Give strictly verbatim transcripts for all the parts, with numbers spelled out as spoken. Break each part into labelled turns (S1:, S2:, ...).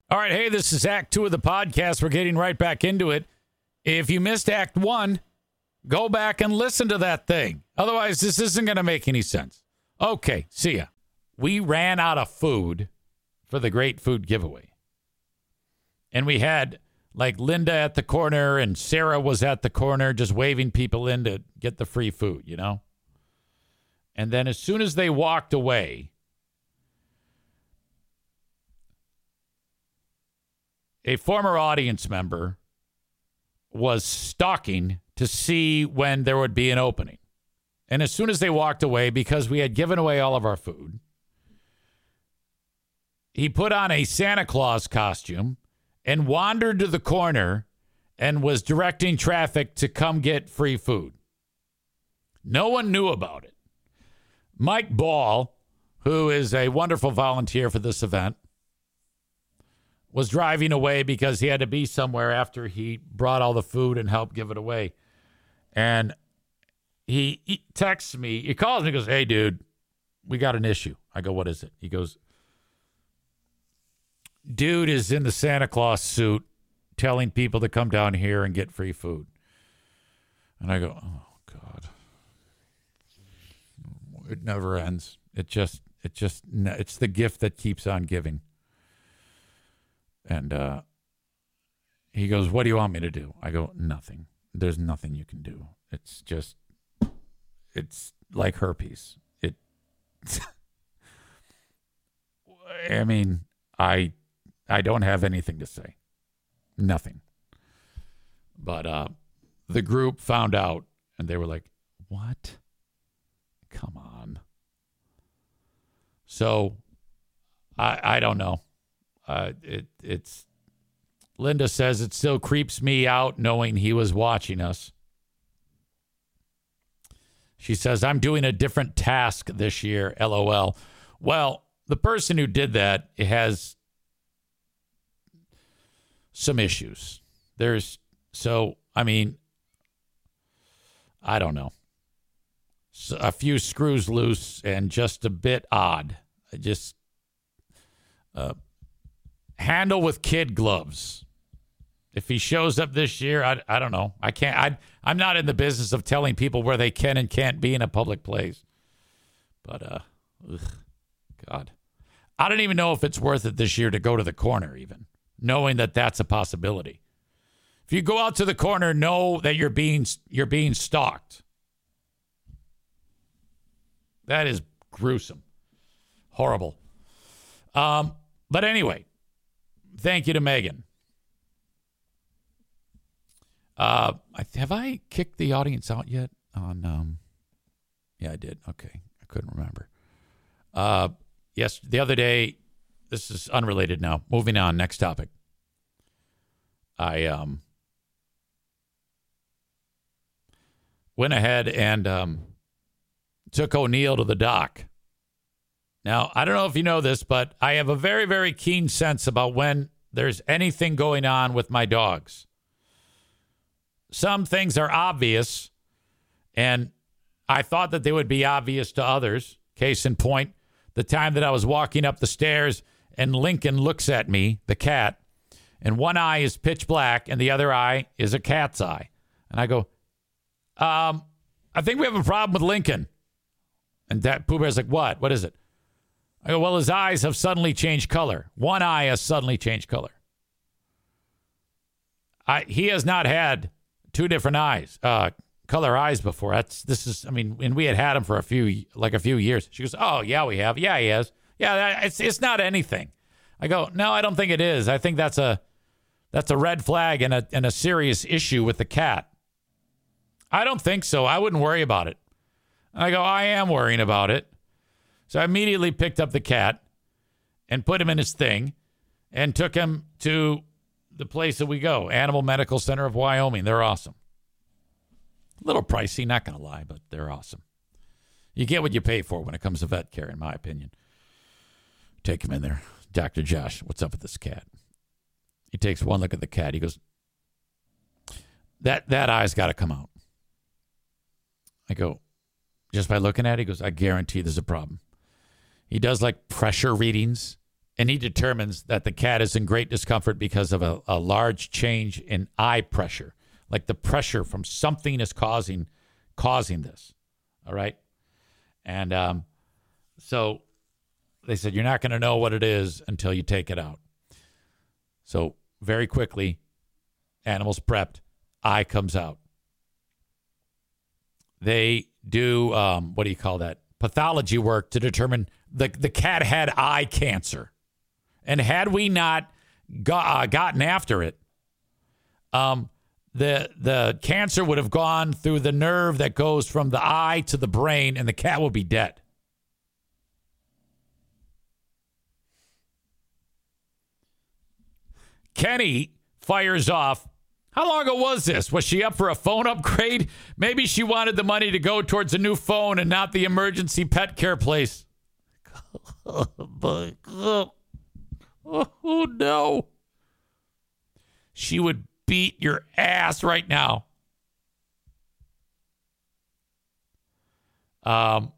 S1: All right, hey, this is Act Two of the podcast. We're getting right back into it. If you missed Act One, go back and listen to that thing. Otherwise, this isn't going to make any sense. Okay, see ya. We ran out of food for the Great Food Giveaway. And we had, like, Linda at the corner and Sarah was at the corner just waving people in to get the free food, you know? And then as soon as they walked away, a former audience member was stalking to see when there would be an opening. And as soon as they walked away, because we had given away all of our food, he put on a Santa Claus costume and wandered to the corner and was directing traffic to come get free food. No one knew about it. Mike Ball, who is a wonderful volunteer for this event, was driving away because he had to be somewhere after he brought all the food and helped give it away. And he, he texts me. He calls me and goes, "Hey, dude, we got an issue." I go, "What is it?" He goes, "Dude is in the Santa Claus suit telling people to come down here and get free food." And I go, "Oh, God. It never ends. It just, it just, it's the gift that keeps on giving." And uh, he goes, "What do you want me to do?" I go, "Nothing. There's nothing you can do. It's just, it's like herpes. It, I mean, I, I don't have anything to say. Nothing." But uh, the group found out and they were like, "What? Come on." So I, I don't know. Uh, it, it's Linda says it still creeps me out knowing he was watching us. She says, "I'm doing a different task this year, LOL. Well, the person who did that has some issues. There's, so, I mean, I don't know. So a few screws loose and just a bit odd. Just, uh, handle with kid gloves. If he shows up this year, I, I don't know. I can't. I, I'm not in the business of telling people where they can and can't be in a public place. But, uh, ugh, God. I don't even know if it's worth it this year to go to the corner even, knowing that that's a possibility. If you go out to the corner, know that you're being you're being stalked. That is gruesome. Horrible. Um, but anyway, thank you to Megan. Uh, have I kicked the audience out yet? On um, yeah, I did. Okay, I couldn't remember. Uh, yes, the other day. This is unrelated now. Moving on. Next topic. I um went ahead and um took O'Neill to the dock. Now, I don't know if you know this, but I have a very, very keen sense about when there's anything going on with my dogs. Some things are obvious, and I thought that they would be obvious to others. Case in point, the time that I was walking up the stairs and Lincoln looks at me, the cat, and one eye is pitch black and the other eye is a cat's eye. And I go, um, I think we have a problem with Lincoln. And that Pooh Bear's like, what? What is it? I go, well, his eyes have suddenly changed color. One eye has suddenly changed color. I he has not had two different eyes, uh, color eyes before. That's this is. I mean, and we had had him for a few, like a few years. She goes, oh yeah, we have. Yeah, he has. Yeah, that, it's it's not anything. I go, no, I don't think it is. I think that's a that's a red flag and a and a serious issue with the cat. I don't think so. I wouldn't worry about it. I go, I am worrying about it. So I immediately picked up the cat and put him in his thing and took him to the place that we go, Animal Medical Center of Wyoming. They're awesome. A little pricey, not going to lie, but they're awesome. You get what you pay for when it comes to vet care, in my opinion. Take him in there. Doctor Josh, what's up with this cat? He takes one look at the cat. He goes, that, that eye's got to come out. I go, just by looking at it, he goes, I guarantee there's a problem. He does like pressure readings And he determines that the cat is in great discomfort because of a, a large change in eye pressure. Like the pressure from something is causing causing this. All right. And um, so they said, you're not going to know what it is until you take it out. So very quickly, animal's prepped. Eye comes out. They do, um, what do you call that? Pathology work to determine the, the cat had eye cancer. And had we not got, uh, gotten after it, um, the the cancer would have gone through the nerve that goes from the eye to the brain, and the cat would be dead. Kenny fires off. How long ago was this? Was she up for a phone upgrade? Maybe she wanted the money to go towards a new phone and not the emergency pet care place. Oh, my God. Oh, no. She would beat your ass right now. Um,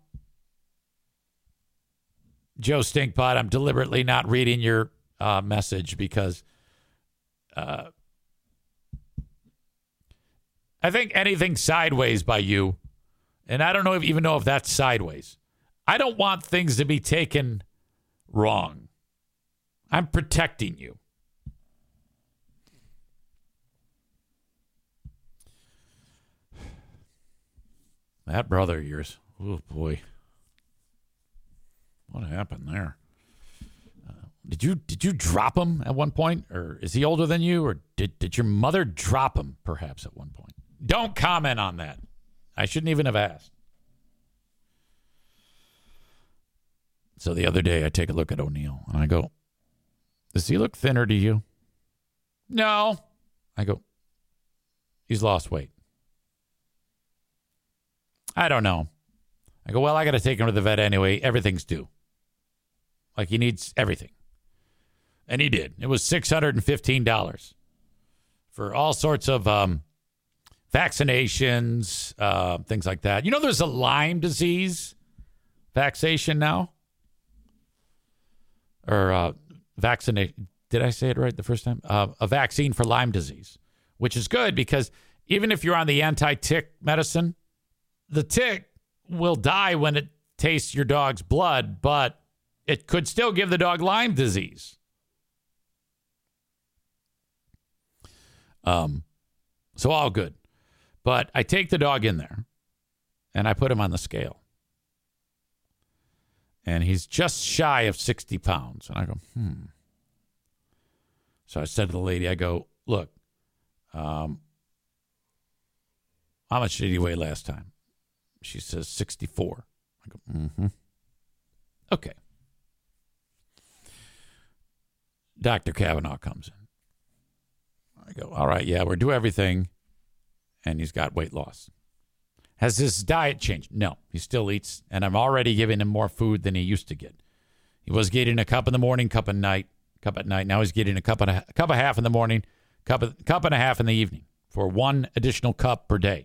S1: Joe Stinkpot, I'm deliberately not reading your uh, message because uh, I think anything sideways by you, and I don't know if, even know if that's sideways. I don't want things to be taken wrong. I'm protecting you. That brother of yours. Oh, boy. What happened there? Uh, did you did you drop him at one point? Or is he older than you? Or did, did your mother drop him perhaps at one point? Don't comment on that. I shouldn't even have asked. So the other day I take a look at O'Neill and I go, does he look thinner to you? No. I go, he's lost weight. I don't know. I go, well, I got to take him to the vet anyway. Everything's due. Like he needs everything. And he did. It was six hundred fifteen dollars for all sorts of um, vaccinations, uh, things like that. You know, there's a Lyme disease vaccination now. Or uh, vaccination. Did I say it right the first time? Uh, a vaccine for Lyme disease, which is good because even if you're on the anti-tick medicine, the tick will die when it tastes your dog's blood, but it could still give the dog Lyme disease. Um, so all good. But I take the dog in there and I put him on the scale. And he's just shy of sixty pounds. And I go, hmm. So I said to the lady, I go, look, um, how much did he weigh last time? She says sixty-four. I go, mm-hmm. Okay. Doctor Kavanaugh comes in. I go, all right, yeah, we're do everything. And he's got weight loss. Has his diet changed? No, he still eats. And I'm already giving him more food than he used to get. He was getting a cup in the morning, cup at night, cup at night. Now he's getting a cup and a, a cup and a half in the morning, cup, of, cup and a half in the evening for one additional cup per day.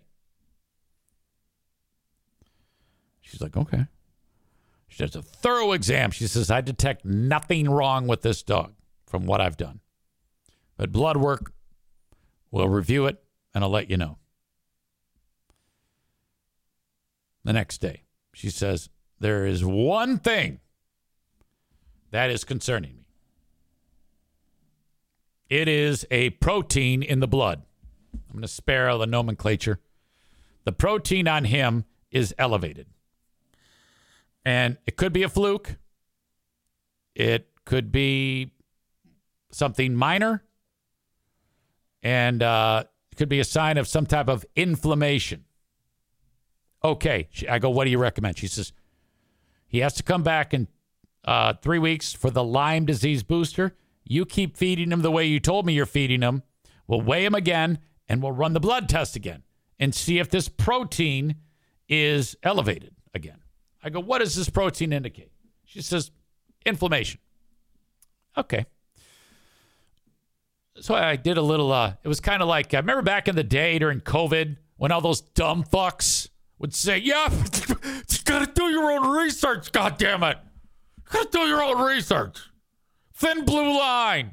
S1: She's like, okay. She does a thorough exam. She says, I detect nothing wrong with this dog from what I've done. But blood work, we'll review it, and I'll let you know. The next day, she says, there is one thing that is concerning me. It is a protein in the blood. I'm going to spare all the nomenclature. The protein on him is elevated. And it could be a fluke. It could be something minor. And uh, it could be a sign of some type of inflammation. Okay. I go, what do you recommend? She says, he has to come back in uh, three weeks for the Lyme disease booster. You keep feeding him the way you told me you're feeding him. We'll weigh him again, and we'll run the blood test again and see if this protein is elevated again. I go, what does this protein indicate? She says, inflammation. Okay. So I did a little, uh, it was kind of like, I remember back in the day during COVID when all those dumb fucks would say, yeah, you got to do your own research, goddammit. You got to do your own research. Thin blue line.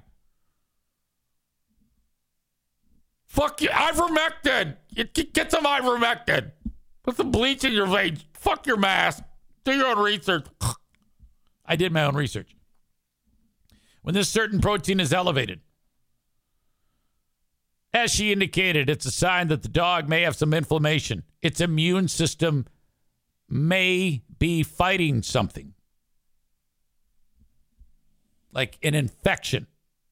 S1: Fuck you. Ivermectin. You, get some ivermectin. Put some bleach in your veins. Fuck your mask. Do your own research. I did my own research. When this certain protein is elevated, as she indicated, it's a sign that the dog may have some inflammation. Its immune system may be fighting something, like an infection.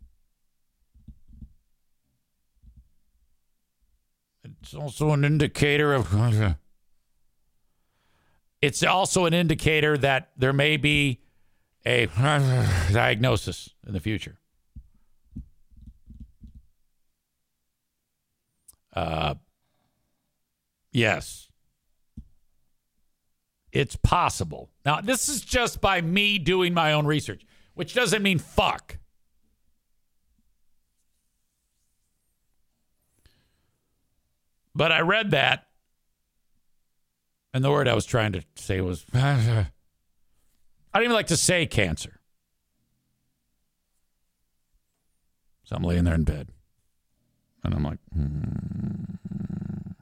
S1: It's also an indicator of... It's also an indicator that there may be a diagnosis in the future. Uh, yes. It's possible. Now, this is just by me doing my own research, which doesn't mean fuck. But I read that, and the word I was trying to say was, I don't even like to say cancer. So I'm laying there in bed, and I'm like, hmm.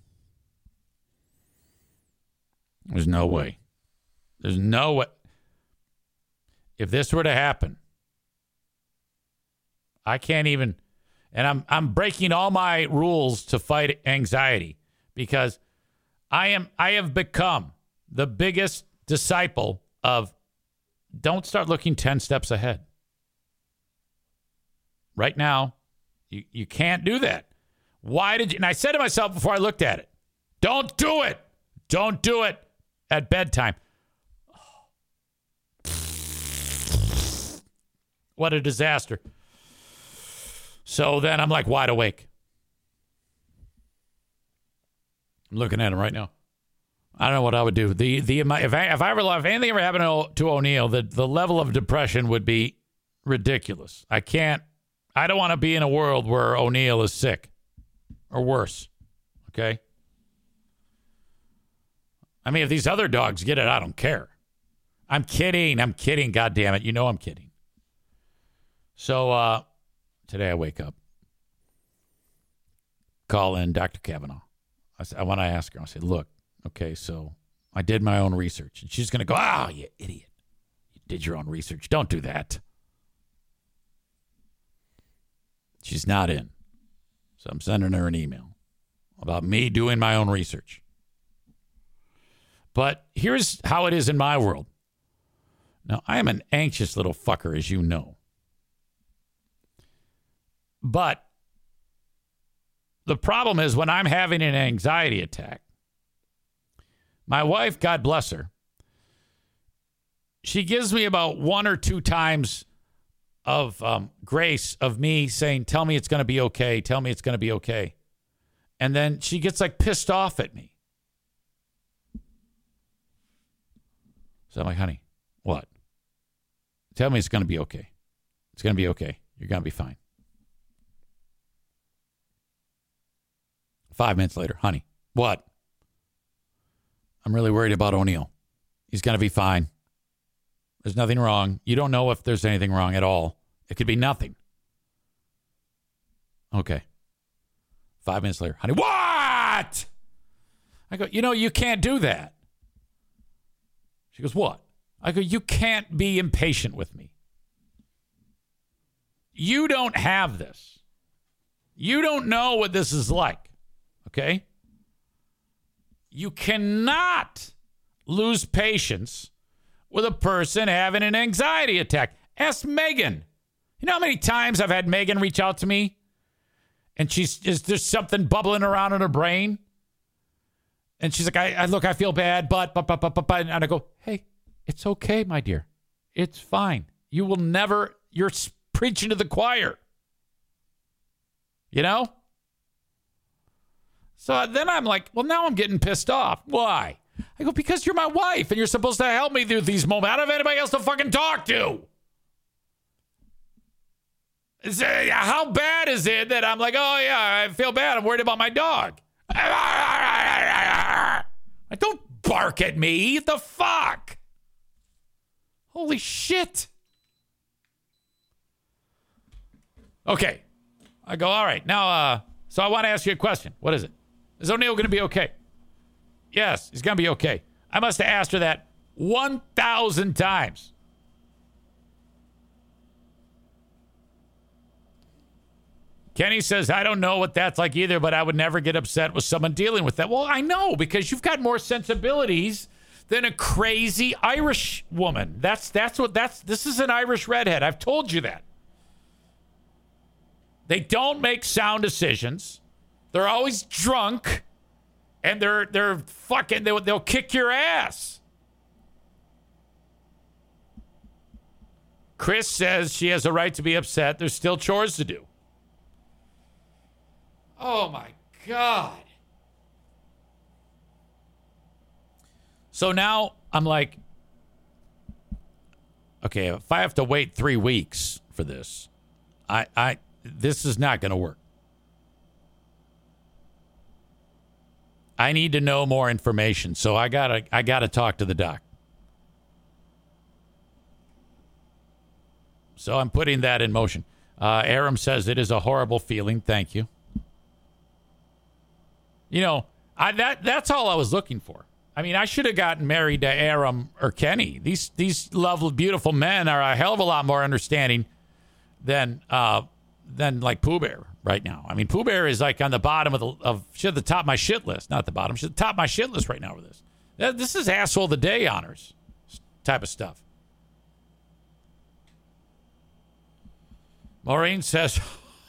S1: There's no way. There's no way. If this were to happen, I can't even, and I'm I'm breaking all my rules to fight anxiety, because I am I have become the biggest disciple of don't start looking ten steps ahead. Right now, you, you can't do that. Why did you? And I said to myself before I looked at it, don't do it. Don't do it at bedtime. What a disaster. So then I'm like wide awake. I'm looking at him right now. I don't know what I would do. The the if I if I ever if anything ever happened to O'Neill, the the level of depression would be ridiculous. I can't. I don't want to be in a world where O'Neill is sick or worse. Okay. I mean, if these other dogs get it, I don't care. I'm kidding. I'm kidding. God damn it. You know I'm kidding. So uh, today I wake up, call in Doctor Kavanaugh. I, said, I want to ask her, I said, look, okay, so I did my own research. And she's going to go, oh, you idiot. You did your own research. Don't do that. She's not in. So I'm sending her an email about me doing my own research. But here's how it is in my world. Now, I am an anxious little fucker, as you know. But the problem is when I'm having an anxiety attack, my wife, God bless her, she gives me about one or two times of um, grace of me saying, tell me it's going to be okay. Tell me it's going to be okay. And then she gets like pissed off at me. So I'm like, honey, what? Tell me it's going to be okay. It's going to be okay. You're going to be fine. Five minutes later, honey, what? I'm really worried about O'Neill. He's going to be fine. There's nothing wrong. You don't know if there's anything wrong at all. It could be nothing. Okay. Five minutes later, honey, what? I go, you know, you can't do that. She goes, what? I go, you can't be impatient with me. You don't have this. You don't know what this is like. Okay? You cannot lose patience with a person having an anxiety attack. Ask Megan. You know how many times I've had Megan reach out to me and she's is there's something bubbling around in her brain? And she's like, I, I look, I feel bad, but, but, but, but, but, but, and I go, hey, it's okay, my dear. It's fine. You will never, you're preaching to the choir. You know? So then I'm like, well, now I'm getting pissed off. Why? I go, because you're my wife and you're supposed to help me through these moments. I don't have anybody else to fucking talk to. Is, uh, how bad is it that I'm like, oh, yeah, I feel bad. I'm worried about my dog. Like, don't bark at me. The fuck? Holy shit. Okay. I go, all right. Now, uh, so I want to ask you a question. What is it? Is O'Neill going to be okay? Yes, he's going to be okay. I must have asked her that one thousand times. Kenny says, I don't know what that's like either, but I would never get upset with someone dealing with that. Well, I know, because you've got more sensibilities than a crazy Irish woman. That's that's what that's this is an Irish redhead. I've told you that. They don't make sound decisions. They're always drunk, and they're they're fucking they'll, they'll kick your ass. Chris says she has a right to be upset. There's still chores to do. Oh, my God. So now I'm like, okay, if I have to wait three weeks for this, I, I, this is not going to work. I need to know more information. So I gotta, I gotta talk to the doc. So I'm putting that in motion. Uh, Aram says it is a horrible feeling. Thank you. You know, I, that that's all I was looking for. I mean, I should have gotten married to Aram or Kenny. These these lovely, beautiful men are a hell of a lot more understanding than uh, than like Pooh Bear right now. I mean, Pooh Bear is like on the bottom of the of shit, the top of my shit list, not the bottom, she's at the top of my shit list right now with this. This is asshole of the day honors type of stuff. Maureen says,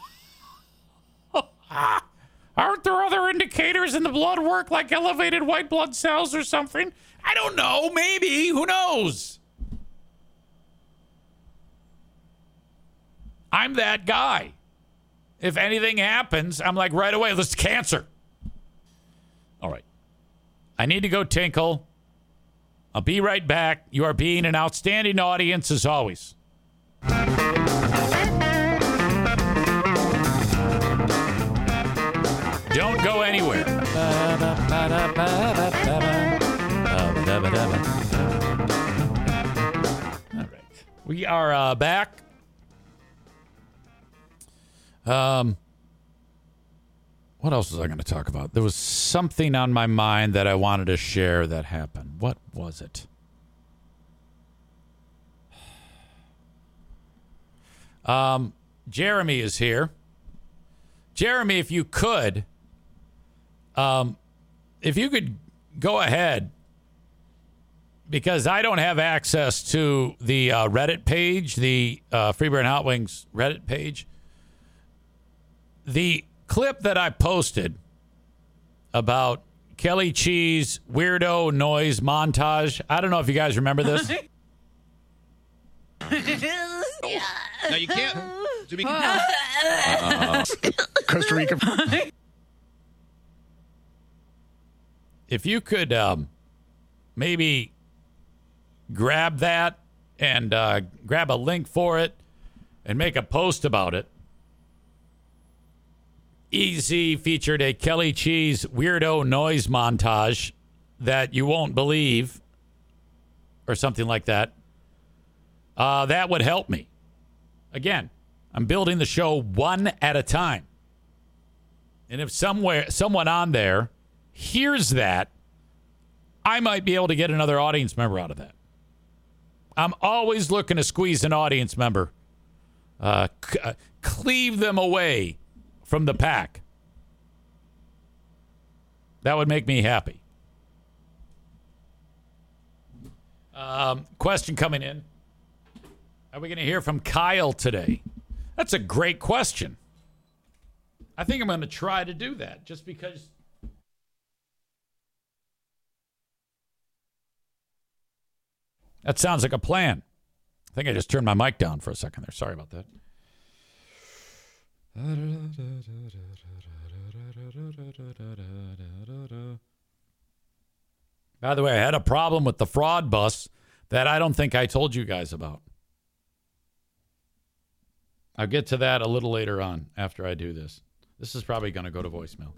S1: aren't there other indicators in the blood work like elevated white blood cells or something? I don't know. Maybe. Who knows? I'm that guy. If anything happens, I'm like right away, this is cancer. All right. I need to go tinkle. I'll be right back. You are being an outstanding audience as always. Don't go anywhere. All right. We are uh, back. Um, what else was I going to talk about? There was something on my mind that I wanted to share that happened. What was it? Um, Jeremy is here. Jeremy, if you could... Um, if you could go ahead, because I don't have access to the uh, Reddit page, the uh, Freeburg and Hot Wings Reddit page. The clip that I posted about Kelly Cheese weirdo noise montage. I don't know if you guys remember this.
S2: No, you can't. To be-
S3: uh, Costa Rica.
S1: If you could um, maybe grab that and uh, grab a link for it and make a post about it. E Z featured a Kelly Cheese weirdo noise montage that you won't believe or something like that. Uh, that would help me. Again, I'm building the show one at a time. And if somewhere someone on there hears that, I might be able to get another audience member out of that. I'm always looking to squeeze an audience member, uh, c- uh, cleave them away from the pack. That would make me happy. Um, question coming in. Are we going to hear from Kyle today? That's a great question. I think I'm going to try to do that just because... That sounds like a plan. I think I just turned my mic down for a second there. Sorry about that. By the way, I had a problem with the fraud bus that I don't think I told you guys about. I'll get to that a little later on after I do this. This is probably going to go to voicemail.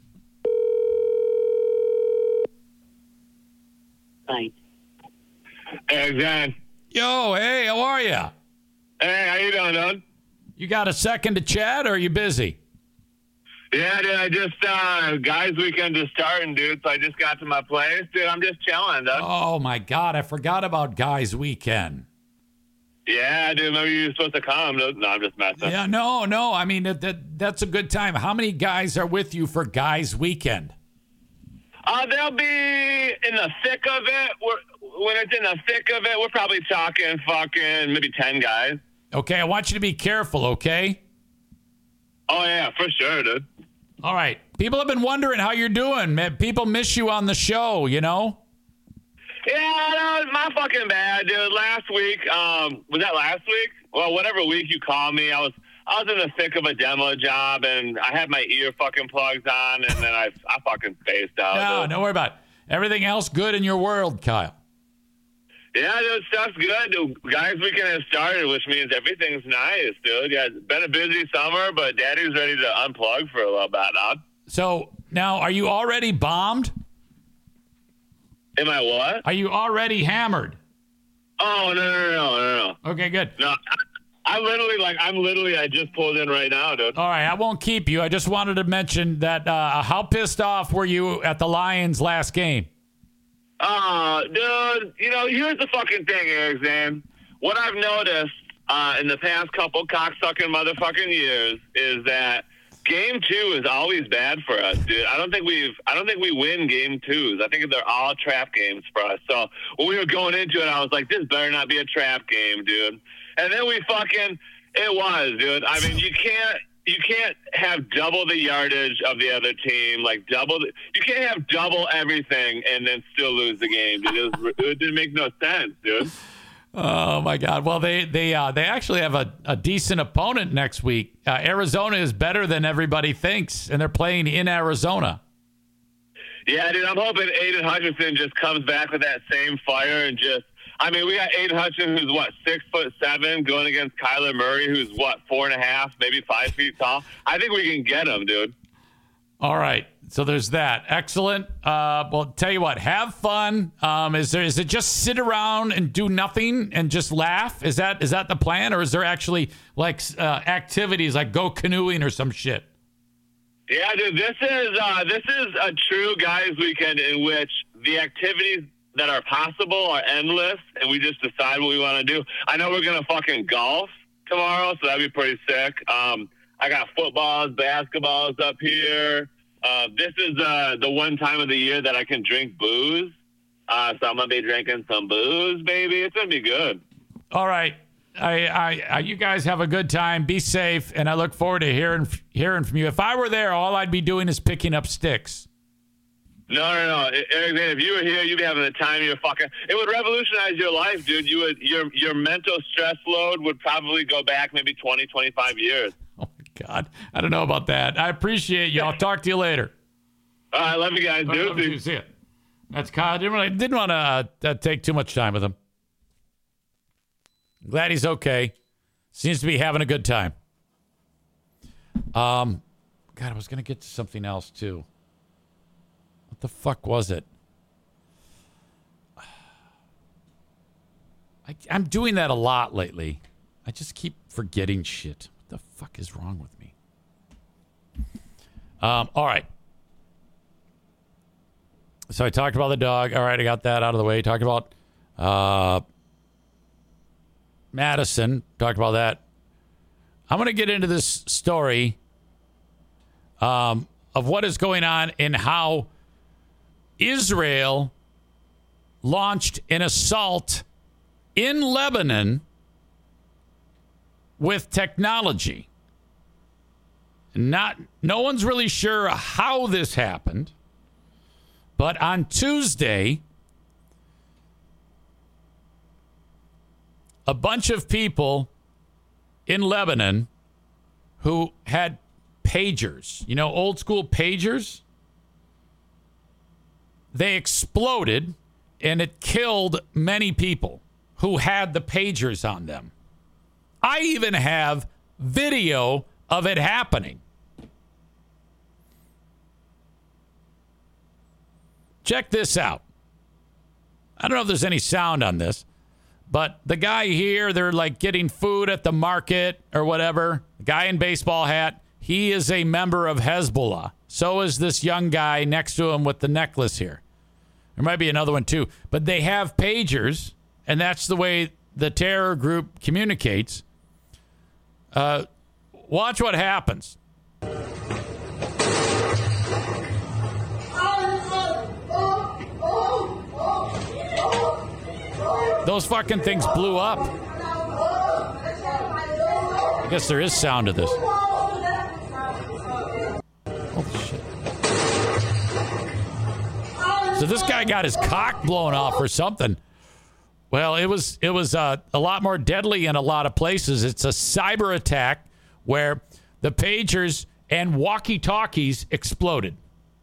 S4: Right. Hey, Zan.
S1: Yo, hey, how are you?
S4: Hey, how you doing, dude?
S1: You got a second to chat, or are you busy?
S4: Yeah, dude, I just, uh, guys' weekend is starting, dude, so I just got to my place. Dude, I'm just chilling, dude.
S1: Oh, my God, I forgot about guys' weekend.
S4: Yeah, dude, maybe you're supposed to come. No, no, I'm just messing.
S1: Yeah, no, no, I mean, that, that that's a good time. How many guys are with you for guys' weekend?
S4: Uh, they'll be in the thick of it. We're, when it's in the thick of it, we're probably talking fucking maybe ten guys.
S1: Okay, I want you to be careful, okay?
S4: Oh, yeah, for sure, dude.
S1: All right. People have been wondering how you're doing. Man, people miss you on the show, you know?
S4: Yeah, that was my fucking bad, dude. Last week, um, was that last week? Well, whatever week you called me, I was I was in the thick of a demo job, and I had my ear fucking plugs on, and then I I fucking spaced out.
S1: No,
S4: dude.
S1: don't worry about it. Everything else good in your world, Kyle?
S4: Yeah, dude, stuff's good. Dude, guys, weekend has started, which means everything's nice, dude. Yeah, it's been a busy summer, but Daddy's ready to unplug for a little bit, dog.
S1: So now, are you already bombed?
S4: Am I what?
S1: Are you already hammered?
S4: Oh, no, no, no, no, no.
S1: Okay, good.
S4: No, I, I literally, like, I'm literally, I just pulled in right now, dude.
S1: All right, I won't keep you. I just wanted to mention that uh, how pissed off were you at the Lions' last game?
S4: Uh, dude, you know, here's the fucking thing, Eric Zan. What I've noticed uh, in the past couple cocksucking motherfucking years is that game two is always bad for us, dude. I don't think we've, I don't think we win game twos. I think they're all trap games for us. So when we were going into it, I was like, this better not be a trap game, dude. And then we fucking, it was, dude. I mean, you can't, you can't have double the yardage of the other team, like double the, you can't have double everything and then still lose the game, dude. It, was, it didn't make no sense, dude.
S1: Oh my God! Well, they they uh, they actually have a, a decent opponent next week. Uh, Arizona is better than everybody thinks, and they're playing in Arizona.
S4: Yeah, dude. I'm hoping Aiden Hutchinson just comes back with that same fire and just. I mean, we got Aiden Hutchinson, who's what, six foot seven, going against Kyler Murray, who's what, four and a half, maybe five feet tall. I think we can get him, dude.
S1: All right. So there's that. Excellent. Uh, well, tell you what, have fun. Um, is there is it just sit around and do nothing and just laugh? Is that is that the plan, or is there actually like uh, activities like go canoeing or some shit?
S4: Yeah, dude. This is uh, this is a true guys' weekend in which the activities that are possible are endless, and we just decide what we want to do. I know we're gonna fucking golf tomorrow, so that'd be pretty sick. Um, I got footballs, basketballs up here. Uh, this is uh, the one time of the year that I can drink booze. Uh, so I'm going to be drinking some booze, baby. It's going to be good.
S1: All right. I, I, I, you guys have a good time. Be safe, and I look forward to hearing hearing from you. If I were there, all I'd be doing is picking up sticks.
S4: No, no, no. Eric, man, if you were here, you'd be having the time of your fucking... It would revolutionize your life, dude. You would your your mental stress load would probably go back maybe twenty, twenty-five years.
S1: Oh, my God. I don't know about that. I appreciate you. I'll talk to you later.
S4: All right, love you guys, dude.
S1: Love you. See it. That's Kyle. I didn't, really, didn't want to uh, take too much time with him. Glad he's okay. Seems to be having a good time. Um, God, I was going to get to something else, too. What the fuck was it? I, I'm doing that a lot lately. I just keep forgetting shit. What the fuck is wrong with me? Um, all right. So I talked about the dog. All right, I got that out of the way. Talked about uh, Madison. Talked about that. I'm going to get into this story um, of what is going on and how Israel launched an assault in Lebanon with technology. Not, no one's really sure how this happened, but on Tuesday, a bunch of people in Lebanon who had pagers, you know, old school pagers, they exploded and it killed many people who had the pagers on them. I even have video of it happening. Check this out. I don't know if there's any sound on this, but the guy here, they're like getting food at the market or whatever. The guy in baseball hat, he is a member of Hezbollah. So is this young guy next to him with the necklace here. There might be another one too. But they have pagers, and that's the way the terror group communicates. Uh, watch what happens. Those fucking things blew up. I guess there is sound to this. Holy shit. So this guy got his cock blown off or something. Well, it was it was uh, a lot more deadly in a lot of places. It's a cyber attack where the pagers and walkie-talkies exploded.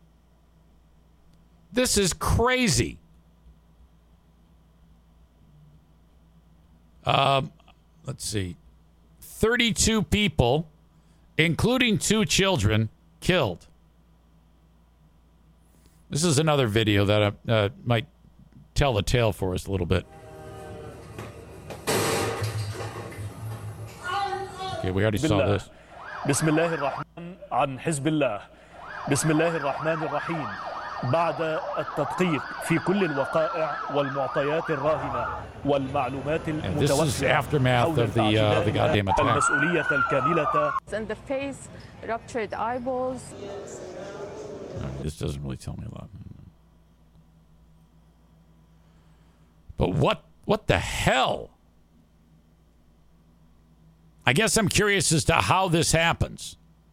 S1: This is crazy. Um, let's see. thirty-two people, including two children, killed. This is another video that uh, might tell the tale for us a little bit. Okay, we already saw this.
S5: بسم الله الرحمن عن حزب الله بسم الله الرحمن الرحيم بعد التدقيق في كل الوقائع والمعطيات الراهنة والمعلومات المتوفرة.
S1: This is aftermath of the uh, the goddamn attack.
S5: المسؤولية الكاملة.
S6: In the face, ruptured eyeballs.
S1: This doesn't really tell me a lot. But what what the hell? I guess I'm curious as to how this happens.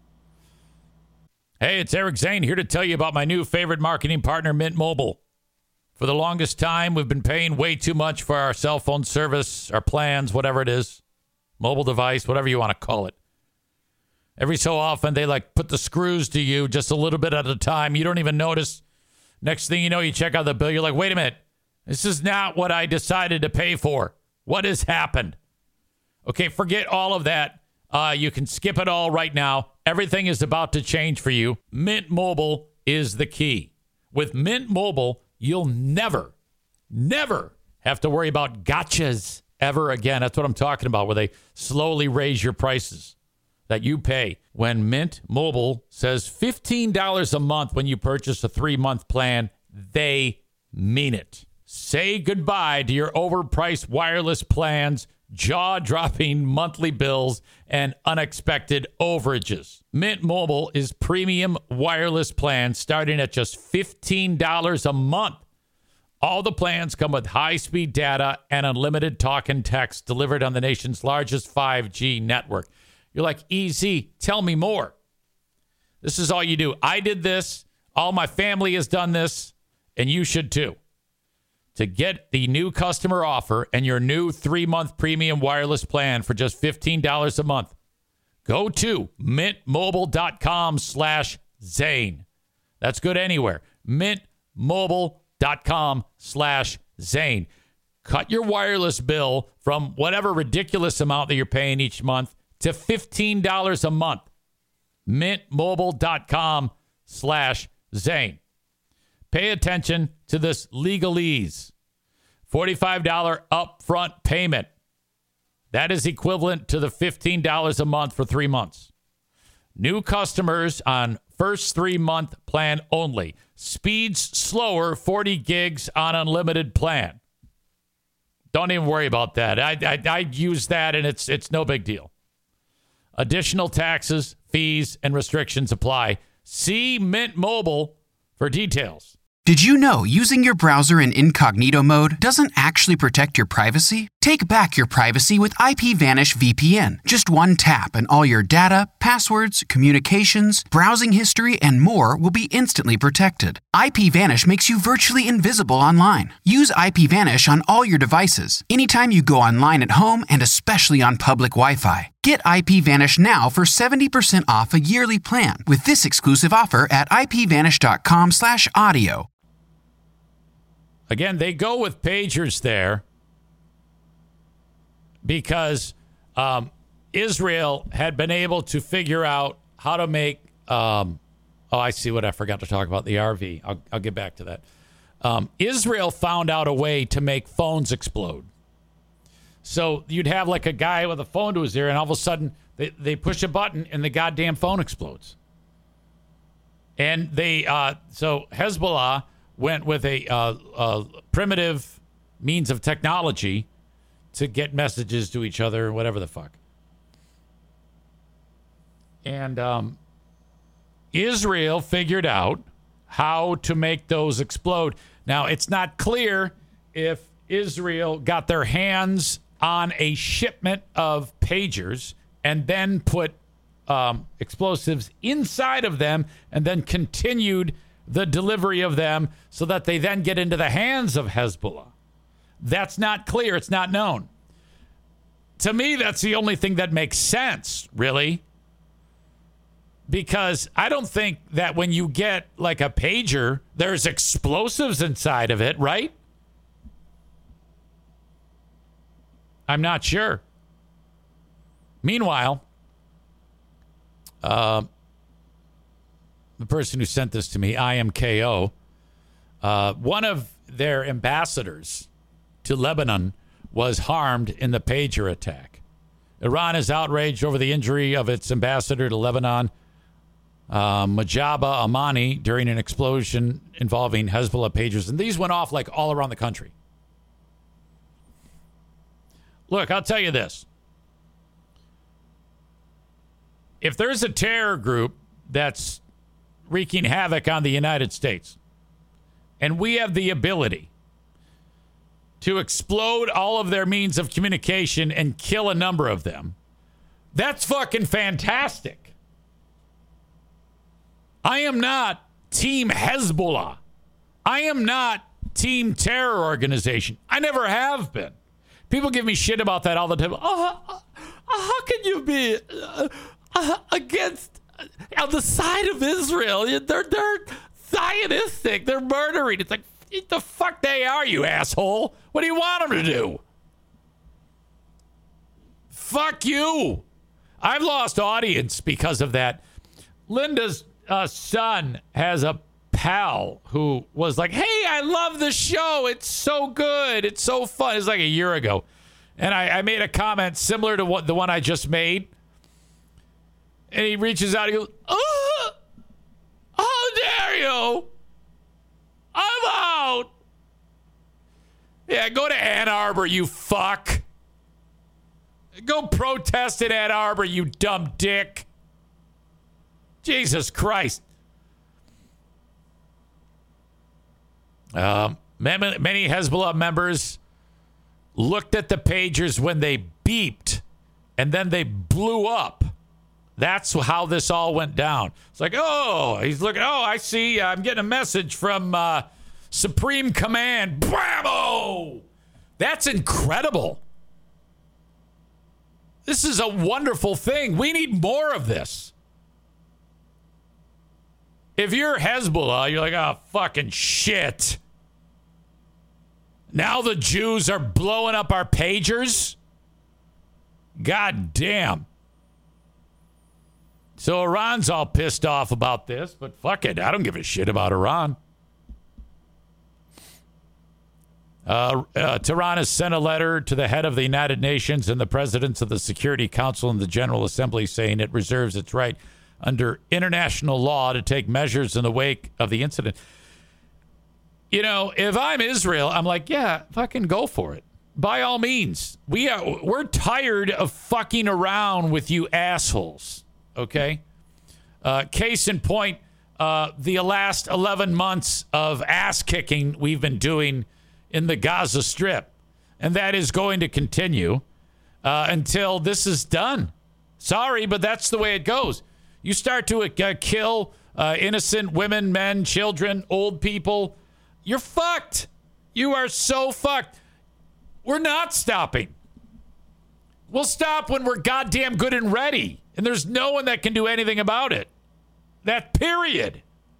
S1: Hey, it's Eric Zane here to tell you about my new favorite marketing partner, Mint Mobile. For the longest time, we've been paying way too much for our cell phone service, our plans, whatever it is, mobile device, whatever you want to call it. Every so often, they like put the screws to you just a little bit at a time. You don't even notice. Next thing you know, you check out the bill. You're like, wait a minute. This is not what I decided to pay for. What has happened? Okay, forget all of that. Uh, you can skip it all right now. Everything is about to change for you. Mint Mobile is the key. With Mint Mobile, you'll never, never have to worry about gotchas ever again. That's what I'm talking about, where they slowly raise your prices that you pay. When Mint Mobile says fifteen dollars a month when you purchase a three-month plan, they mean it. Say goodbye to your overpriced wireless plans, jaw-dropping monthly bills, and unexpected overages. Mint Mobile is premium wireless plans starting at just fifteen dollars a month. All the plans come with high-speed data and unlimited talk and text delivered on the nation's largest five G network. You're like, easy, tell me more. This is all you do. I did this. All my family has done this, and you should too. To get the new customer offer and your new three-month premium wireless plan for just fifteen dollars a month, go to mintmobile.com slash Zane. That's good anywhere. mintmobile.com slash Zane. Cut your wireless bill from whatever ridiculous amount that you're paying each month to fifteen dollars a month. mintmobile.com slash Zane. Pay attention to this legalese. forty-five dollars upfront payment. That is equivalent to the fifteen dollars a month for three months. New customers on first three-month plan only. Speeds slower, forty gigs on unlimited plan. Don't even worry about that. I, I, I use that, and it's it's no big deal. Additional taxes, fees, and restrictions apply. See Mint Mobile for details.
S7: Did you know using your browser in incognito mode doesn't actually protect your privacy? Take back your privacy with IPVanish V P N. Just one tap and all your data, passwords, communications, browsing history, and more will be instantly protected. IPVanish makes you virtually invisible online. Use IPVanish on all your devices, anytime you go online at home and especially on public Wi-Fi. Get IPVanish now for seventy percent off a yearly plan with this exclusive offer at ipvanish.com slash audio.
S1: Again, they go with pagers there because um, Israel had been able to figure out how to make, um, oh, I see what I forgot to talk about, the R V. I'll, I'll get back to that. Um, Israel found out a way to make phones explode. So you'd have like a guy with a phone to his ear, and all of a sudden they, they push a button and the goddamn phone explodes. And they, uh, so Hezbollah went with a, uh, a primitive means of technology to get messages to each other, whatever the fuck. And um, Israel figured out how to make those explode. Now, it's not clear if Israel got their hands on a shipment of pagers and then put um, explosives inside of them and then continued the delivery of them so that they then get into the hands of Hezbollah. That's not clear. It's not known. To me, that's the only thing that makes sense, really. Because I don't think that when you get like a pager, there's explosives inside of it, right? I'm not sure. Meanwhile, uh, the person who sent this to me, I M K O, uh, one of their ambassadors to Lebanon was harmed in the pager attack. Iran is outraged over the injury of its ambassador to Lebanon, uh, Majaba Amani, during an explosion involving Hezbollah pagers. And these went off like all around the country. Look, I'll tell you this. If there's a terror group that's wreaking havoc on the United States, and we have the ability to explode all of their means of communication and kill a number of them, that's fucking fantastic. I am not Team Hezbollah. I am not Team Terror Organization. I never have been. People give me shit about that all the time. Oh, uh, how can you be uh, uh, against, uh, on the side of Israel? They're, they're Zionistic. They're murdering. It's like, what the fuck they are, you asshole? What do you want them to do? Fuck you. I've lost audience because of that. Linda's uh, son has a pal who was like, hey, I love the show. It's so good. It's so fun. It's like a year ago. And I, I made a comment similar to what the one I just made. And he reaches out and goes, oh, how dare you? I'm out. Yeah, go to Ann Arbor, you fuck. Go protest in Ann Arbor, you dumb dick. Jesus Christ. Um, many Hezbollah members looked at the pagers when they beeped, and then they blew up. That's how this all went down. It's like, oh, he's looking. Oh, I see. I'm getting a message from uh, Supreme Command. Bravo! That's incredible. This is a wonderful thing. We need more of this. If you're Hezbollah, you're like, oh, fucking shit. Now the Jews are blowing up our pagers? God damn. So Iran's all pissed off about this, but fuck it. I don't give a shit about Iran. Uh, uh, Tehran has sent a letter to the head of the United Nations and the presidents of the Security Council and the General Assembly saying it reserves its right under international law to take measures in the wake of the incident. You know, if I'm Israel, I'm like, yeah, fucking go for it. By all means. We are, we're tired of fucking around with you assholes, okay? Uh, case in point, uh, the last eleven months of ass-kicking we've been doing in the Gaza Strip. And that is going to continue uh, until this is done. Sorry, but that's the way it goes. You start to uh, kill uh, innocent women, men, children, old people, you're fucked. You are so fucked. We're not stopping. We'll stop when we're goddamn good and ready. And there's no one that can do anything about it. That period.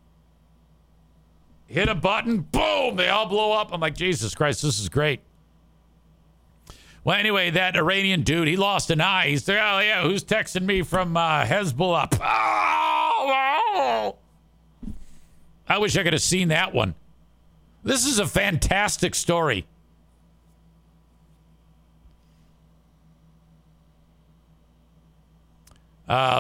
S1: Hit a button, boom, they all blow up. I'm like, Jesus Christ, this is great. Well, anyway, that Iranian dude, he lost an eye. He's like, oh, yeah, who's texting me from uh, Hezbollah? Oh, oh. I wish I could have seen that one. This is a fantastic story. Uh,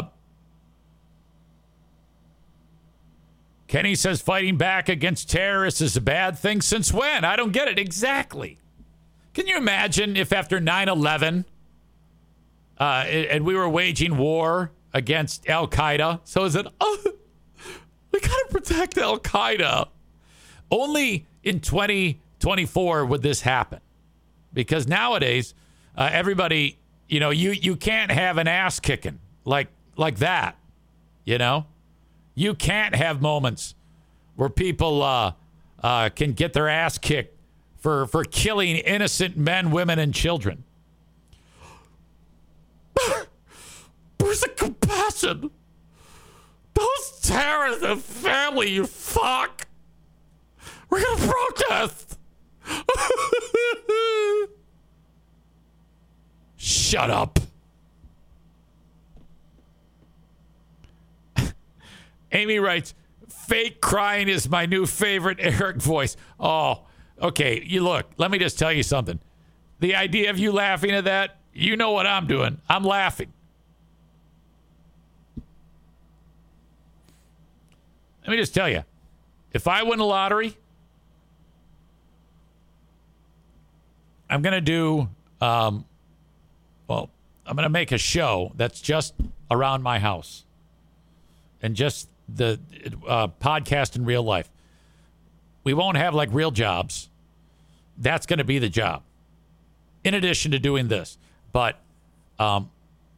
S1: Kenny says fighting back against terrorists is a bad thing. Since when? I don't get it. Exactly. Can you imagine if after nine eleven uh, and we were waging war against Al-Qaeda? So is it, oh, we got to protect Al-Qaeda. Only in twenty twenty-four would this happen. Because nowadays, uh, everybody, you know, you, you can't have an ass kicking like like that, you know? You can't have moments where people uh, uh, can get their ass kicked for, for killing innocent men, women, and children. Where's the compassion? Those terrorists and family, you fuck. We're going to protest. Shut up. Amy writes, fake crying is my new favorite Eric voice. Oh, okay. You look, let me just tell you something. The idea of you laughing at that, you know what I'm doing. I'm laughing. Let me just tell you, if I win the lottery, I'm going to do, um, well, I'm going to make a show that's just around my house and just the uh, podcast in real life. We won't have like real jobs. That's going to be the job in addition to doing this. But um,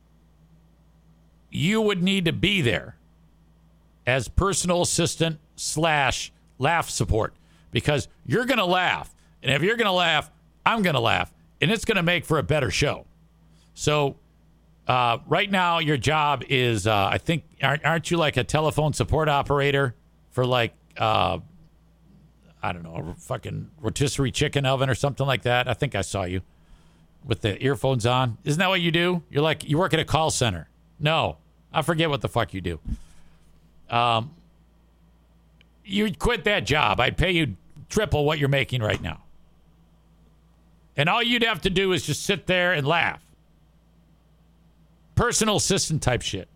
S1: you would need to be there as personal assistant slash laugh support because you're going to laugh. And if you're going to laugh, I'm going to laugh. And it's going to make for a better show. So uh, right now your job is, uh, I think, aren't, aren't you like a telephone support operator for like, uh, I don't know, a fucking rotisserie chicken oven or something like that? I think I saw you with the earphones on. Isn't that what you do? You're like, you work at a call center. No, I forget what the fuck you do. Um, you'd quit that job. I'd pay you triple what you're making right now. And all you'd have to do is just sit there and laugh. Personal assistant type shit.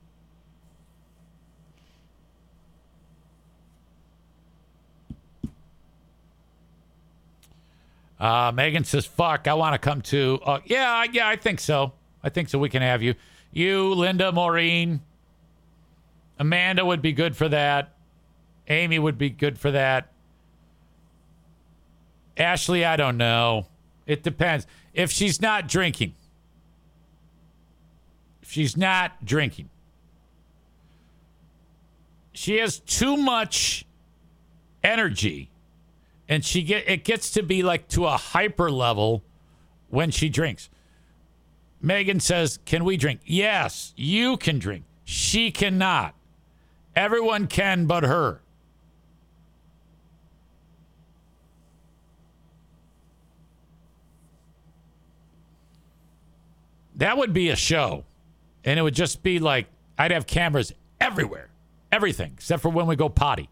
S1: Uh, Megan says, fuck, I want to come to. Uh, yeah, yeah, I think so. I think so. We can have you. You, Linda, Maureen, Amanda would be good for that. Amy would be good for that. Ashley, I don't know. It depends. If she's not drinking. If she's not drinking. She has too much energy. And she get it gets to be like to a hyper level when she drinks. Megan says, can we drink? Yes, you can drink. She cannot. Everyone can but her. That would be a show. And it would just be like, I'd have cameras everywhere. Everything, except for when we go potty.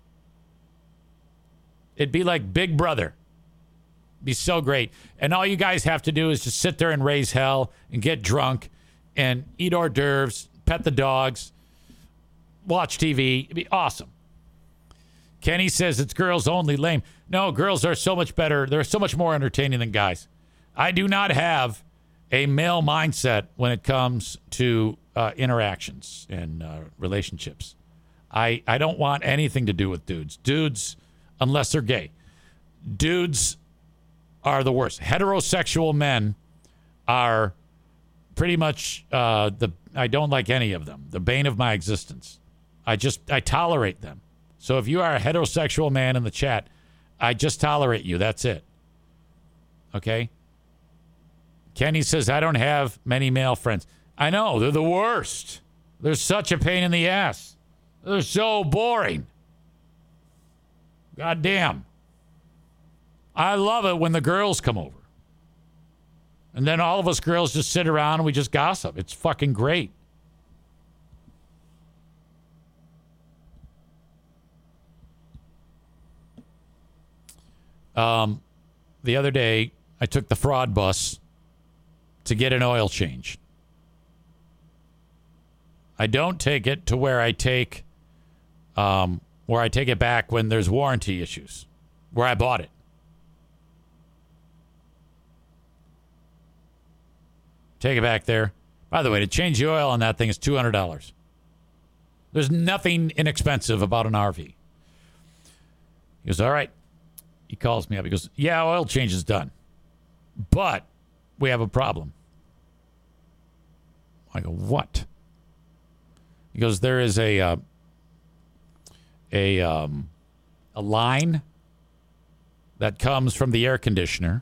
S1: It'd be like Big Brother. Be so great. And all you guys have to do is just sit there and raise hell and get drunk and eat hors d'oeuvres, pet the dogs, watch T V. It'd be awesome. Kenny says it's girls only. Lame. No, girls are so much better. They're so much more entertaining than guys. I do not have a male mindset when it comes to uh, interactions and uh, relationships. I, I don't want anything to do with dudes. Dudes, unless they're gay. Dudes are the worst. Heterosexual men are pretty much uh, the. I don't like any of them. The bane of my existence. I just I tolerate them. So if you are a heterosexual man in the chat, I just tolerate you. That's it. Okay. Kenny says I don't have many male friends. I know they're the worst. They're such a pain in the ass. They're so boring. God damn. I love it when the girls come over. And then all of us girls just sit around and we just gossip. It's fucking great. Um, the other day, I took the fraud bus to get an oil change. I don't take it to where I take, um, where I take it back when there's warranty issues, where I bought it. Take it back there. By the way, to change the oil on that thing is two hundred dollars. There's nothing inexpensive about an R V. He goes, all right. He calls me up. He goes, yeah, oil change is done. But we have a problem. I go, what? He goes, there is a uh, a um, a line that comes from the air conditioner,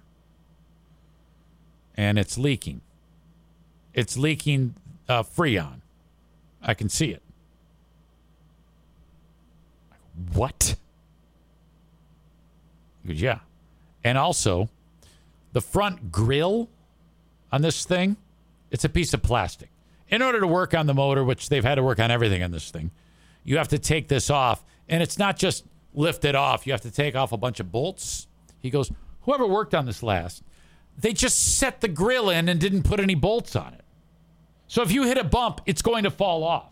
S1: and it's leaking. It's leaking uh, Freon. I can see it. What? He goes, yeah. And also, the front grill on this thing, it's a piece of plastic. In order to work on the motor, which they've had to work on everything on this thing, you have to take this off. And it's not just lift it off. You have to take off a bunch of bolts. He goes, whoever worked on this last, they just set the grill in and didn't put any bolts on it. So if you hit a bump, it's going to fall off.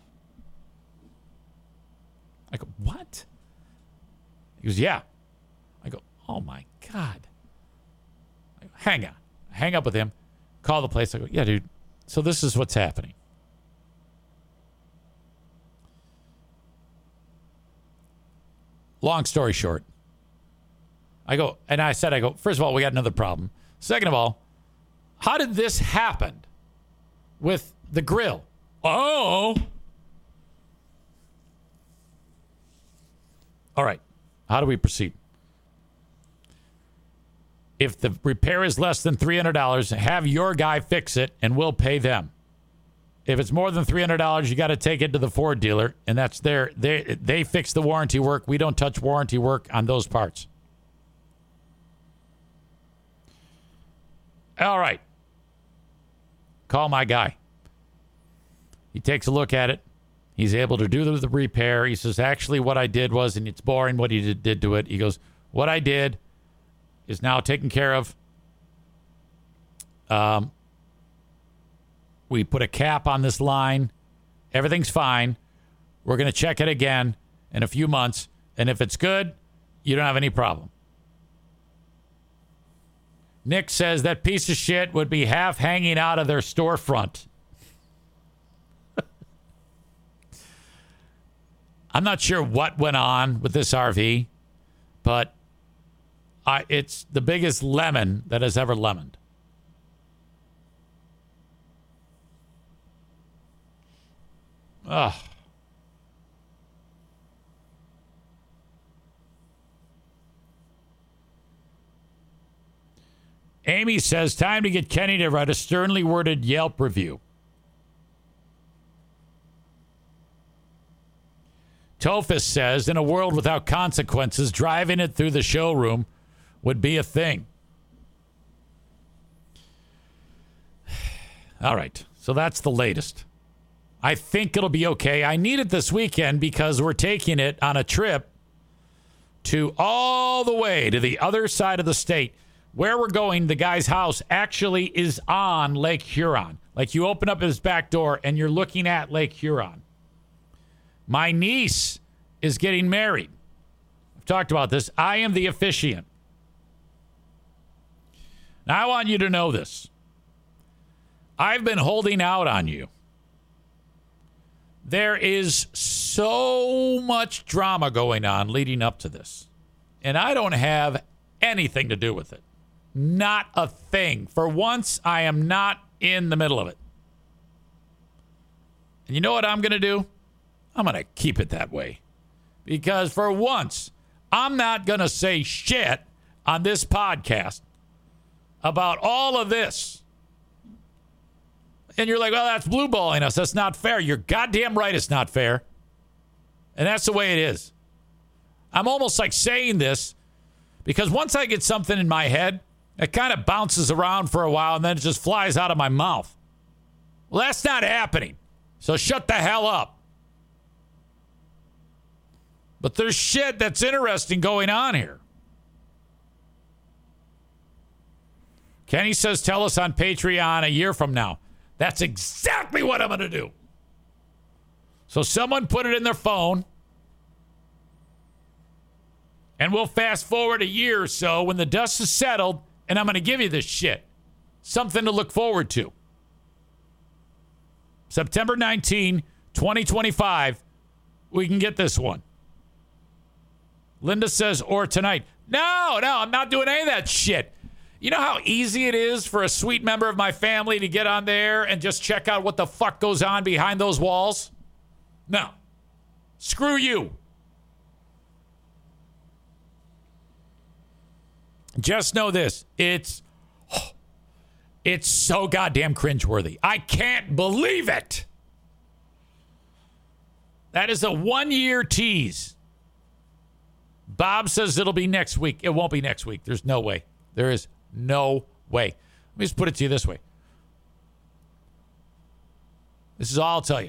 S1: I go, what? He goes, yeah. I go, oh my God. I go, hang on. I hang up with him. Call the place. I go, yeah, dude. So this is what's happening. Long story short. I go, and I said, I go, first of all, we got another problem. Second of all, how did this happen with the grill? Oh. All right. How do we proceed? If the repair is less than three hundred dollars, have your guy fix it, and we'll pay them. If it's more than three hundred dollars, you got to take it to the Ford dealer, and that's their, they, they fix the warranty work. We don't touch warranty work on those parts. All right. Call my guy. He takes a look at it. He's able to do the repair. He says, actually, what I did was, and it's boring what he did, did to it. He goes, what I did is now taken care of. Um, we put a cap on this line. Everything's fine. We're going to check it again in a few months. And if it's good, you don't have any problem. Nick says that piece of shit would be half hanging out of their storefront. I'm not sure what went on with this R V, but I, it's the biggest lemon that has ever lemoned. Ugh. Amy says, time to get Kenny to write a sternly worded Yelp review. Tophus says, in a world without consequences, driving it through the showroom would be a thing. All right. So that's the latest. I think it'll be okay. I need it this weekend because we're taking it on a trip to all the way to the other side of the state. Where we're going, the guy's house actually is on Lake Huron. Like you open up his back door and you're looking at Lake Huron. My niece is getting married. I've talked about this. I am the officiant. Now, I want you to know this. I've been holding out on you. There is so much drama going on leading up to this. And I don't have anything to do with it. Not a thing. For once, I am not in the middle of it. And you know what I'm going to do? I'm going to keep it that way. Because for once, I'm not going to say shit on this podcast about all of this. And you're like, well, that's blue balling us. That's not fair. You're goddamn right it's not fair. And that's the way it is. I'm almost like saying this because once I get something in my head, it kind of bounces around for a while and then it just flies out of my mouth. Well, that's not happening. So shut the hell up. But there's shit that's interesting going on here. Kenny says, tell us on Patreon a year from now. That's exactly what I'm going to do. So someone put it in their phone, and we'll fast forward a year or so when the dust is settled, and I'm going to give you this shit. Something to look forward to. September nineteenth, twenty twenty-five, we can get this one. Linda says, or tonight. No, no, I'm not doing any of that shit. You know how easy it is for a sweet member of my family to get on there and just check out what the fuck goes on behind those walls? No. Screw you. Just know this. It's it's so goddamn cringeworthy. I can't believe it. That is a one-year tease. Bob says it'll be next week. It won't be next week. There's no way. There is no way. Let me just put it to you this way. This is all I'll tell you.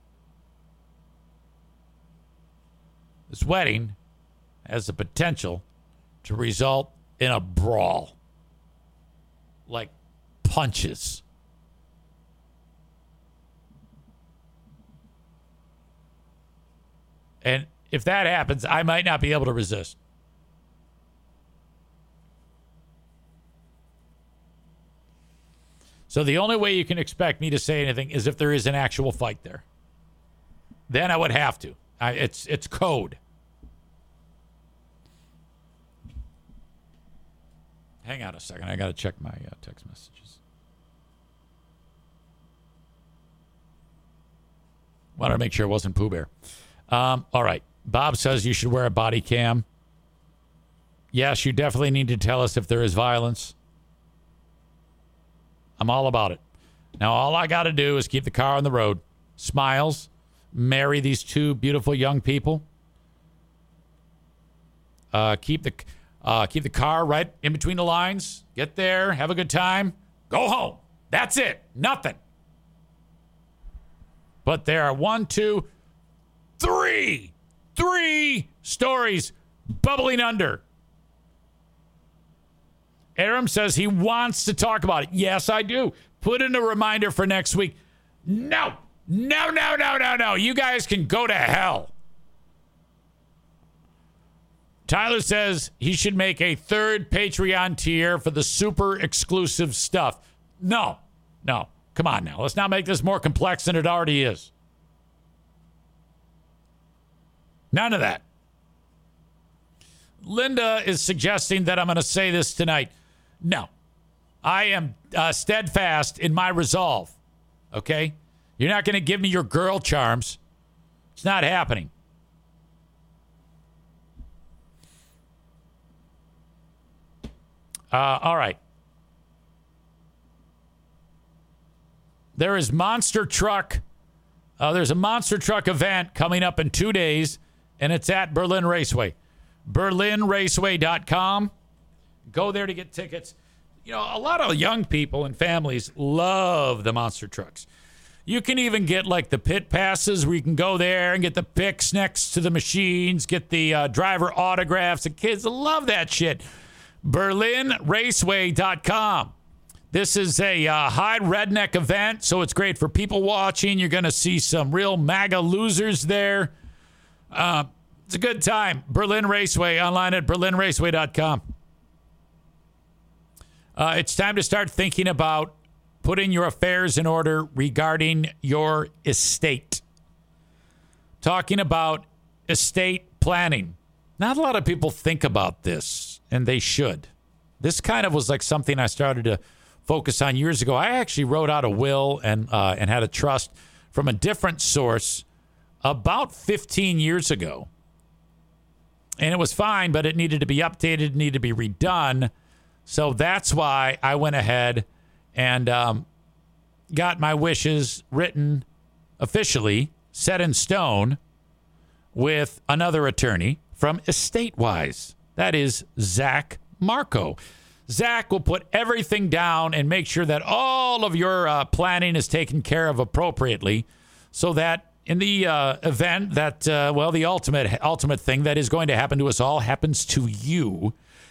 S1: This wedding has the potential to result in a brawl. Like punches. And if that happens, I might not be able to resist. So the only way you can expect me to say anything is if there is an actual fight there. Then I would have to. I, it's it's code. Hang on a second. I got to check my uh, text messages. Wanted to make sure it wasn't Pooh Bear. Um, all right. Bob says you should wear a body cam. Yes, you definitely need to tell us if there is violence. I'm all about it. Now, all I got to do is keep the car on the road. Smiles. Marry these two beautiful young people. Uh, keep the uh, keep the car right in between the lines. Get there. Have a good time. Go home. That's it. Nothing. But there are one, two, three, three stories bubbling under. Aram says he wants to talk about it. Yes, I do. Put in a reminder for next week. No, no, no, no, no, no. You guys can go to hell. Tyler says he should make a third Patreon tier for the super exclusive stuff. No, no. Come on now. Let's not make this more complex than it already is. None of that. Linda is suggesting that I'm going to say this tonight. No. I am uh, steadfast in my resolve. Okay? You're not going to give me your girl charms. It's not happening. Uh, all right. There is monster truck. Uh, there's a monster truck event coming up in two days, and it's at Berlin Raceway. Berlin Raceway dot com. Go there to get tickets. You know, a lot of young people and families love the monster trucks. You can even get like the pit passes where you can go there and get the pics next to the machines, get the uh, driver autographs. The kids love that shit. Berlin Raceway dot com. This is a uh, high redneck event, so it's great for people watching. You're going to see some real MAGA losers there. Uh, it's a good time. Berlin Raceway, online at Berlin Raceway dot com. Uh, it's time to start thinking about putting your affairs in order regarding your estate. Talking about estate planning. Not a lot of people think about this, and they should. This kind of was like something I started to focus on years ago. I actually wrote out a will and uh, and had a trust from a different source about fifteen years ago. And it was fine, but it needed to be updated, needed to be redone. So that's why I went ahead and um, got my wishes written officially, set in stone, with another attorney from EstateWise. That is Zach Marco. Zach will put everything down and make sure that all of your uh, planning is taken care of appropriately so that in the uh, event that, uh, well, the ultimate ultimate thing that is going to happen to us all happens to you,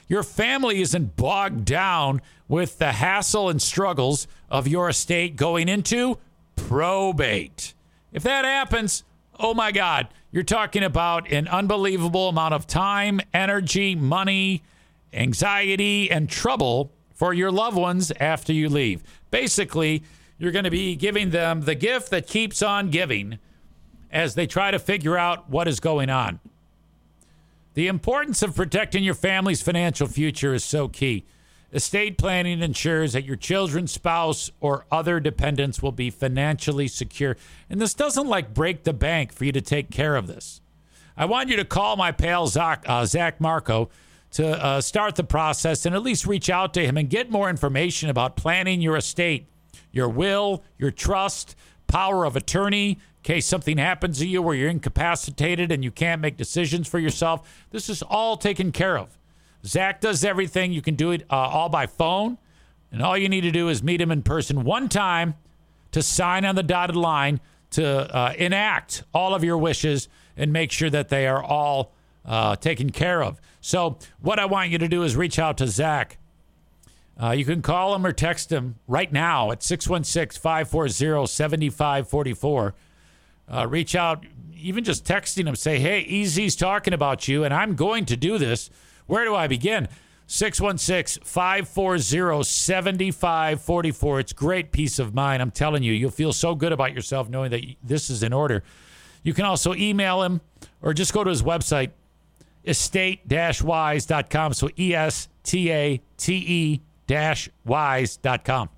S1: your family isn't bogged down with the hassle and struggles of your estate going into probate. If that happens, oh my God, you're talking about an unbelievable amount of time, energy, money, anxiety, and trouble for your loved ones after you leave. Basically, you're going to be giving them the gift that keeps on giving as they try to figure out what is going on. The importance of protecting your family's financial future is so key. Estate planning ensures that your children, spouse, or other dependents will be financially secure. And this doesn't like break the bank for you to take care of this. I want you to call my pal Zach, uh, Zach Marco to uh, start the process and at least reach out to him and get more information about planning your estate, your will, your trust, power of attorney, in case something happens to you where you're incapacitated and you can't make decisions for yourself. This is all taken care of. Zach does everything. You can do it uh, all by phone. And all you need to do is meet him in person one time to sign on the dotted line to uh, enact all of your wishes and make sure that they are all uh, taken care of. So what I want you to do is reach out to Zach. Uh, you can call him or text him right now at six one six, five four zero, seven five four four. Uh, reach out, even just texting him, say, hey, Easy's talking about you, and I'm going to do this. Where do I begin? six one six, five four zero, seven five four four. It's great peace of mind. I'm telling you, you'll feel so good about yourself knowing that this is in order. You can also email him or just go to his website, estate dash wise dot com. So E S T A T E dash wise dot com.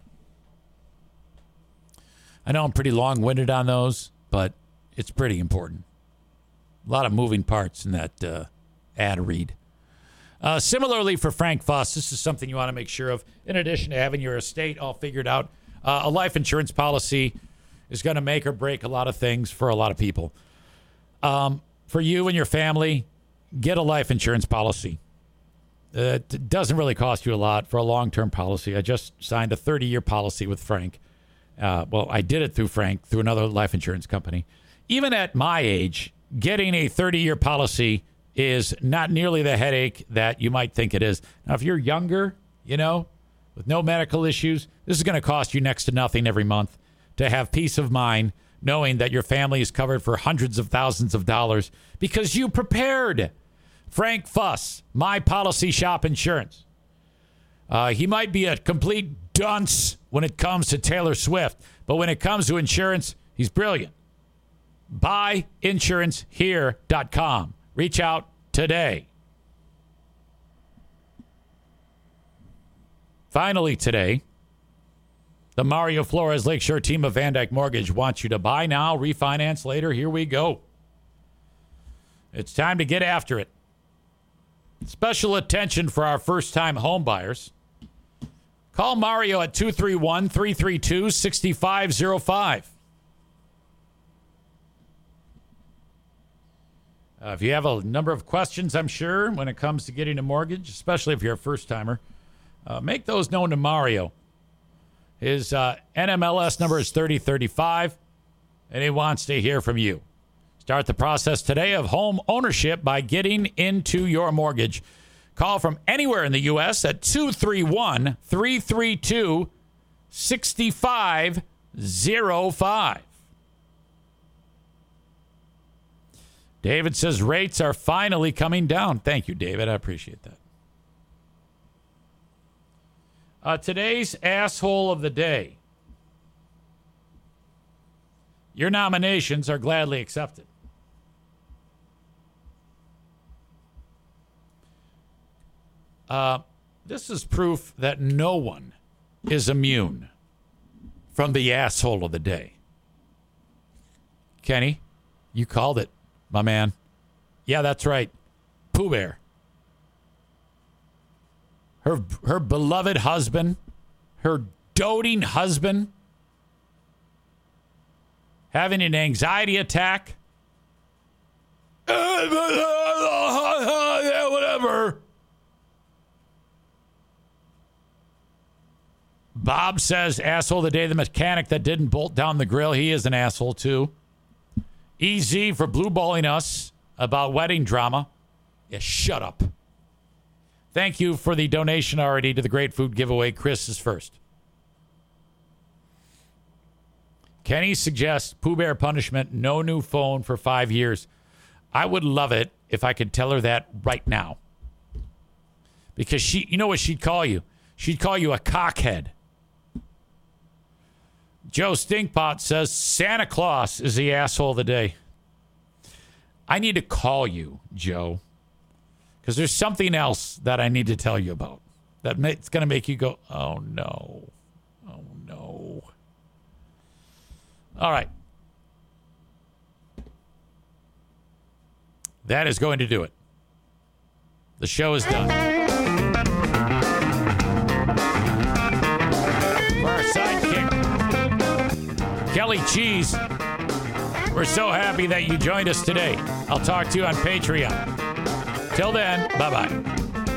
S1: I know I'm pretty long-winded on those, but it's pretty important. A lot of moving parts in that uh, ad read. Uh, similarly for Frank Fuss, this is something you want to make sure of. In addition to having your estate all figured out, uh, a life insurance policy is going to make or break a lot of things for a lot of people. Um, for you and your family, get a life insurance policy. Uh, it doesn't really cost you a lot for a long-term policy. I just signed a thirty-year policy with Frank. Uh, well, I did it through Frank, through another life insurance company. Even at my age, getting a thirty-year policy is not nearly the headache that you might think it is. Now, if you're younger, you know, with no medical issues, this is going to cost you next to nothing every month to have peace of mind knowing that your family is covered for hundreds of thousands of dollars because you prepared. Frank Fuss, My Policy Shop Insurance. Uh, he might be a complete dunce when it comes to Taylor Swift, but when it comes to insurance, he's brilliant. buy insurance here dot com. Reach out today. Finally today, the Mario Flores Lakeshore team of Van Dyke Mortgage wants you to buy now, refinance later. Here we go. It's time to get after it. Special attention for our first-time home buyers. Call Mario at two three one, three three two, six five zero five. Uh, if you have a number of questions, I'm sure, when it comes to getting a mortgage, especially if you're a first-timer, uh, make those known to Mario. His uh, N M L S number is thirty thirty-five, and he wants to hear from you. Start the process today of home ownership by getting into your mortgage. Call from anywhere in the U S at two three one, three three two, six five zero five. David says rates are finally coming down. Thank you, David. I appreciate that. Uh, today's asshole of the day. Your nominations are gladly accepted. Uh, this is proof that no one is immune from the asshole of the day. Kenny, you called it, my man. Yeah, that's right. Pooh Bear. Her, her beloved husband, her doting husband, having an anxiety attack. Yeah, whatever. Bob says, asshole of the day, the mechanic that didn't bolt down the grill. He is an asshole, too. E Z for blue balling us about wedding drama. Yeah, shut up. Thank you for the donation already to the Great Food Giveaway. Chris is first. Kenny suggests Pooh Bear punishment, no new phone for five years. I would love it if I could tell her that right now. Because she, you know what she'd call you? She'd call you a cockhead. Joe Stinkpot says Santa Claus is the asshole of the day. I need to call you, Joe, because there's something else that I need to tell you about. That may, it's going to make you go, oh, no. Oh, no. All right. That is going to do it. The show is done. For our sidekick, Kelly Cheese, we're so happy that you joined us today. I'll talk to you on Patreon. Till then, bye-bye.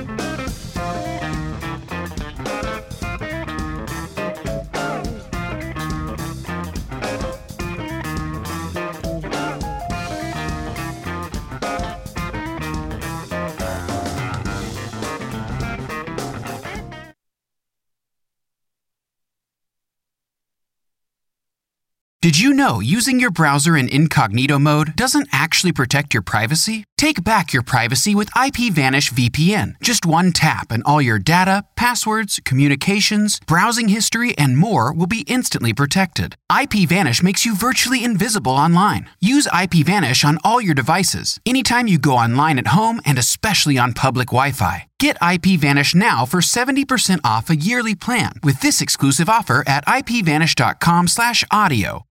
S7: Did you know using your browser in incognito mode doesn't actually protect your privacy? Take back your privacy with IPVanish V P N. Just one tap and all your data, passwords, communications, browsing history, and more will be instantly protected. IPVanish makes you virtually invisible online. Use IPVanish on all your devices, anytime you go online at home and especially on public Wi-Fi. Get IPVanish now for seventy percent off a yearly plan with this exclusive offer at ipvanish.com slash audio.